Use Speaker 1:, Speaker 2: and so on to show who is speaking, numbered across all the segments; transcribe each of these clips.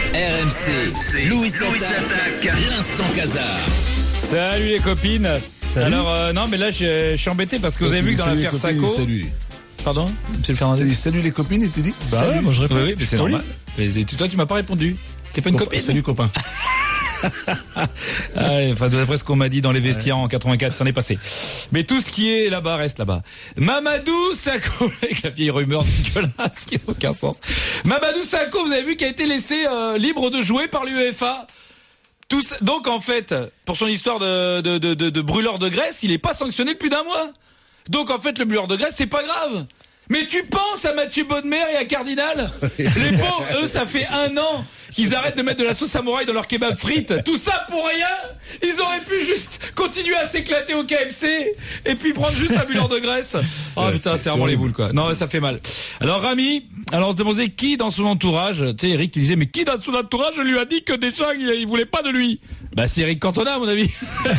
Speaker 1: RMC, Louis attaque, l'instant Casar.
Speaker 2: Salut les copines. Salut. Alors non mais là je suis embêté parce que vous avez vu que dans l'affaire Sacco.
Speaker 3: Salut.
Speaker 2: Pardon, monsieur le Fernandez.
Speaker 3: Salut les copines et tu dis
Speaker 2: bah
Speaker 3: salut.
Speaker 2: Ouais, moi je réponds. Oui, mais c'est normal. Mais toi tu m'as pas répondu. T'es pas une copine.
Speaker 3: Salut copain.
Speaker 2: Enfin, d'après ce qu'on m'a dit dans les vestiaires en 84, ça en est passé. Mais tout ce qui est là-bas reste là-bas. Mamadou Sakho, avec la vieille rumeur dégueulasse qui n'a aucun sens. Mamadou Sakho, vous avez vu, qui a été laissé libre de jouer par l'UEFA. Donc en fait, pour son histoire de brûleur de graisse, il est pas sanctionné depuis d'un mois. Donc en fait, le brûleur de graisse, c'est pas grave. Mais tu penses à Mathieu Bodmer et à Cardinal? Les pauvres, eux, ça fait 1 an qu'ils arrêtent de mettre de la sauce samouraï dans leur kebab frites. Tout ça pour rien. Ils auraient pu juste continuer à s'éclater au KFC et puis prendre juste un brûleur de graisse. Oh putain, c'est vraiment les boules quoi. Non, ça fait mal. Alors Rami, on se demandait qui dans son entourage, tu sais Eric qui disait mais qui dans son entourage lui a dit que déjà il voulait pas de lui. Bah c'est Eric Cantona à mon avis.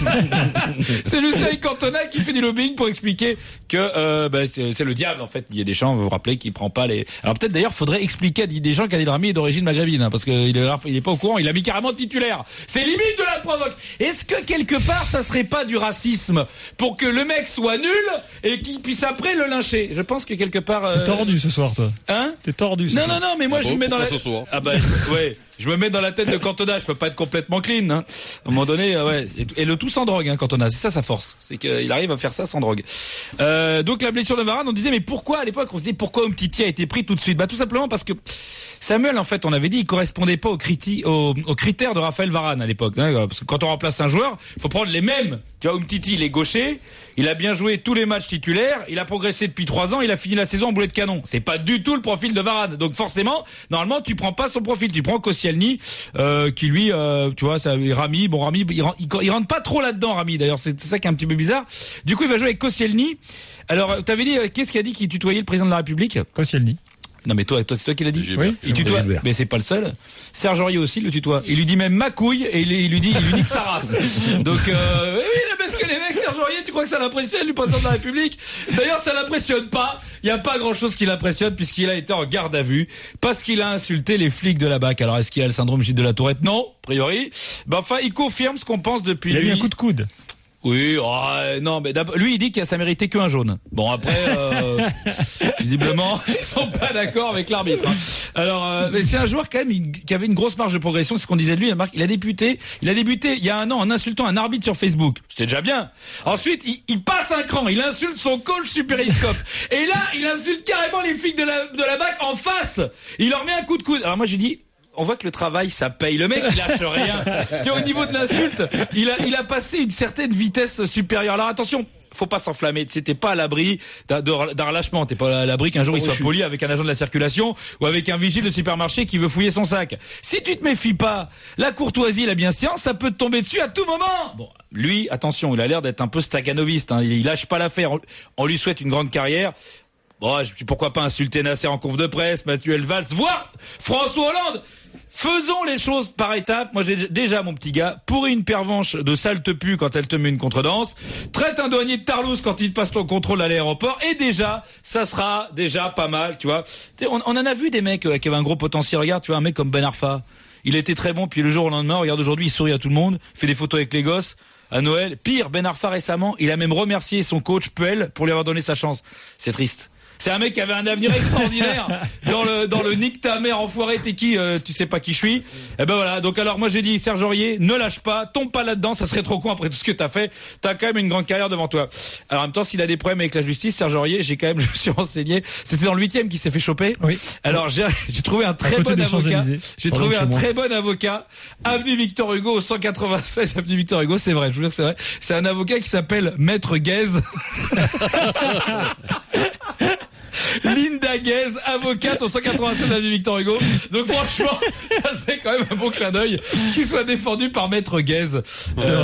Speaker 2: C'est juste Eric Cantona qui fait du lobbying pour expliquer que c'est le diable en fait. Il y a des gens, vous vous rappelez, qui prend pas les. Alors peut-être d'ailleurs faudrait expliquer à des gens qu'Adil Rami est d'origine maghrébine parce que il est pas au courant, il a mis carrément titulaire. C'est limite de la provoque. Est-ce que quelque part ça serait pas du racisme pour que le mec soit nul et qu'il puisse après le lyncher? Je pense que quelque part
Speaker 4: T'es tordu ce soir toi.
Speaker 2: Hein?
Speaker 4: T'es tordu ce soir.
Speaker 2: Non, mais moi je me mets dans la
Speaker 5: Ah
Speaker 2: bah ouais, je me mets dans la tête de Cantona, je peux pas être complètement clean hein. À un moment donné ouais, et le tout sans drogue hein, Cantona, c'est ça sa force, c'est qu'il arrive à faire ça sans drogue. Donc la blessure de Varane, on disait mais pourquoi à l'époque on se disait pourquoi Umtiti a été pris tout de suite? Bah tout simplement parce que Samuel, en fait, on avait dit, il correspondait pas aux critères de Raphaël Varane à l'époque. Hein, parce que quand on remplace un joueur, il faut prendre les mêmes. Tu vois, Umtiti, il est gaucher, il a bien joué tous les matchs titulaires, il a progressé depuis 3 ans, il a fini la saison en boulet de canon. C'est pas du tout le profil de Varane. Donc forcément, normalement, tu prends pas son profil, tu prends Koscielny, qui lui, tu vois, ça, Rami, il rentre pas trop là-dedans, Rami. D'ailleurs, c'est ça qui est un petit peu bizarre. Du coup, il va jouer avec Koscielny. Alors, t'avais dit, qu'est-ce qu'il a dit qu'il tutoyait le président de la République?
Speaker 4: Koscielny.
Speaker 2: Non mais toi c'est toi qui l'as dit.
Speaker 4: Oui,
Speaker 2: il tutoie, mais c'est pas le seul. Serge Aurier aussi le tutoie. Il lui dit même ma couille et il lui dit nique sa race. Donc oui, parce que les mecs, Serge Aurier, tu crois que ça l'impressionne le président de la République? D'ailleurs, ça l'impressionne pas. Il y a pas grand-chose qui l'impressionne puisqu'il a été en garde à vue parce qu'il a insulté les flics de la BAC. Alors est-ce qu'il a le syndrome Gilles de la Tourette? Non, a priori. Ben enfin, il confirme ce qu'on pense depuis lui.
Speaker 4: Il a eu un coup de coude.
Speaker 2: Oui, non, mais lui il dit que ça méritait qu'un jaune. Bon après, visiblement ils sont pas d'accord avec l'arbitre. Hein. Alors, mais c'est un joueur quand même qui avait une grosse marge de progression, c'est ce qu'on disait de lui. Il a débuté il y a 1 an en insultant un arbitre sur Facebook. C'était déjà bien. Ensuite, il passe un cran, il insulte son coach sur Periscope. Et là, il insulte carrément les flics de la BAC en face. Il leur met un coup de coude. Alors moi j'ai dit. On voit que le travail, ça paye. Le mec, il lâche rien. Tu vois, au niveau de l'insulte, il a passé une certaine vitesse supérieure. Alors attention, faut pas s'enflammer. T'es pas à l'abri d'un relâchement. T'es pas à l'abri qu'un jour il soit poli avec un agent de la circulation ou avec un vigile de supermarché qui veut fouiller son sac. Si tu te méfies pas, la courtoisie, la bienséance, ça peut te tomber dessus à tout moment. Bon, lui, attention, il a l'air d'être un peu staccanoviste. Hein. Il lâche pas l'affaire. On lui souhaite une grande carrière. Bon, pourquoi pas insulter Nasser en conf de presse, Mathieu Valls, voire François Hollande. Faisons les choses par étapes. Moi, j'ai déjà, mon petit gars, pourri une pervenche de salte pu quand elle te met une contredanse, traite un douanier de tarlouse quand il passe ton contrôle à l'aéroport, et déjà, ça sera déjà pas mal, tu vois. On en a vu des mecs qui avaient un gros potentiel. Regarde, tu vois, un mec comme Ben Arfa. Il était très bon, puis le jour au lendemain, regarde aujourd'hui, il sourit à tout le monde, fait des photos avec les gosses. À Noël. Pire, Ben Arfa récemment, il a même remercié son coach Puel pour lui avoir donné sa chance. C'est triste. C'est un mec qui avait un avenir extraordinaire dans le nique ta mère enfoiré, t'es qui, tu sais pas qui je suis. Et ben voilà, donc alors moi j'ai dit Serge Aurier, ne lâche pas, tombe pas là-dedans, ça serait trop con après tout ce que t'as fait. T'as quand même une grande carrière devant toi. Alors en même temps, s'il a des problèmes avec la justice, Serge Aurier, je me suis renseigné, c'était dans le 8e qu'il s'est fait choper.
Speaker 4: Oui.
Speaker 2: Alors j'ai trouvé un très bon avocat. J'ai trouvé un très bon avocat, avenue Victor Hugo au 196 avenue Victor Hugo, c'est vrai, je vous jure c'est vrai. C'est un avocat qui s'appelle Maître Guèze. Linda Guèze, avocate au 187 avenue Victor Hugo. Donc franchement, ça serait quand même un bon clin d'œil qu'il soit défendu par Maître Guèze.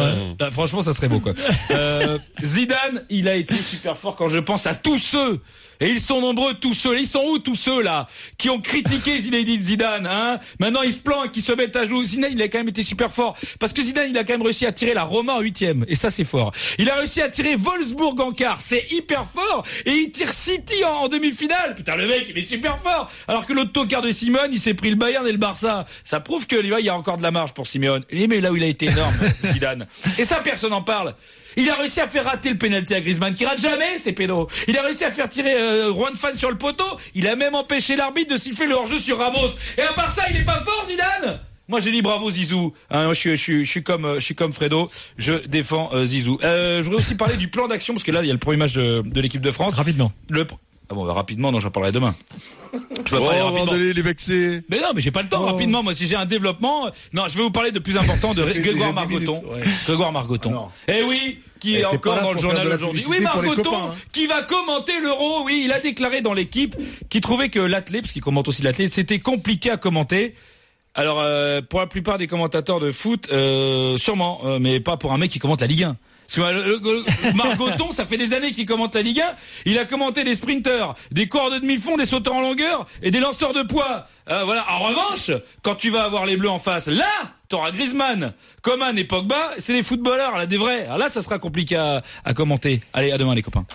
Speaker 2: Franchement, ça serait beau quoi. Zidane, il a été super fort quand je pense à tous ceux Et ils sont nombreux tous ceux, ils sont où tous ceux là qui ont critiqué Zinedine Zidane, hein? Maintenant ils se plantent, qui se mettent à jouer. Zidane il a quand même été super fort parce que Zidane il a quand même réussi à tirer la Roma en 8e et ça c'est fort. Il a réussi à tirer Wolfsburg en quart, c'est hyper fort et il tire City en demi-finale. Putain le mec il est super fort. Alors que l'autre quart de Simone il s'est pris le Bayern et le Barça. Ça prouve que il y a encore de la marge pour Simeone. Mais là où il a été énorme Zidane. Et ça personne n'en parle. Il a réussi à faire rater le pénalty à Griezmann, qui rate jamais ces pénaux. Il a réussi à faire tirer Juan Fan sur le poteau. Il a même empêché l'arbitre de siffler le hors-jeu sur Ramos. Et à part ça, il est pas fort, Zidane. Moi, j'ai dit bravo Zizou. Hein, moi, je suis comme Fredo. Je défends Zizou. Je voudrais aussi parler du plan d'action parce que là, il y a le premier match de l'équipe de France.
Speaker 3: Rapidement.
Speaker 2: Rapidement, non, j'en parlerai demain.
Speaker 4: Je vais parler rapidement. Les vexer.
Speaker 2: Mais non, mais j'ai pas le temps. Rapidement, moi, si j'ai un développement, non, je vais vous parler de plus important de Grégoire Margoton. Grégoire Margoton. Eh oui, qui est encore dans le journal aujourd'hui. Oui, Margoton, qui va commenter l'Euro. Oui, il a déclaré dans l'équipe qu'il trouvait que l'athlète, parce qu'il commente aussi l'athlète, c'était compliqué à commenter. Alors, pour la plupart des commentateurs de foot, sûrement, mais pas pour un mec qui commente la Ligue 1. Parce que Margoton, ça fait des années qu'il commente la Ligue 1. Il a commenté des sprinteurs, des coureurs de demi-fond, des sauteurs en longueur et des lanceurs de poids. Voilà. En revanche, quand tu vas avoir les Bleus en face, là, t'auras Griezmann, Coman et Pogba. C'est des footballeurs, là, des vrais. Alors là, ça sera compliqué à commenter. Allez, à demain, les copains.